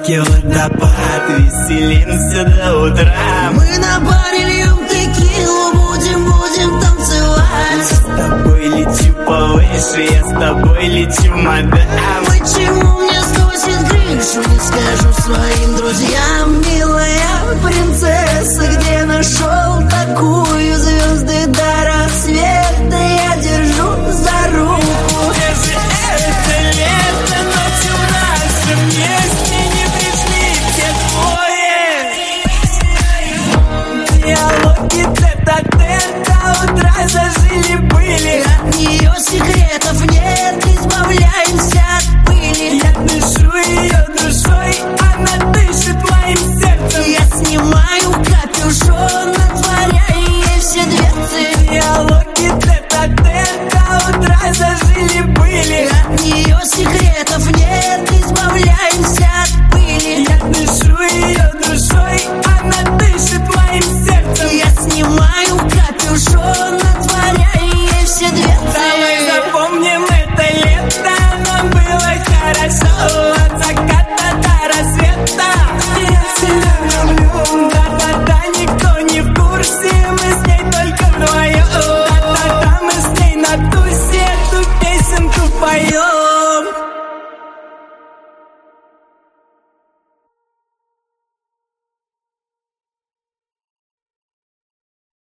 реке водопад, веселимся до утра. Мы на баре льем текилу, будем танцевать. С тобой лечу повыше, я с тобой лечу, мадам. Почему мне сносит крышу, не скажу своим друзьям. Милая принцесса, где нашел такую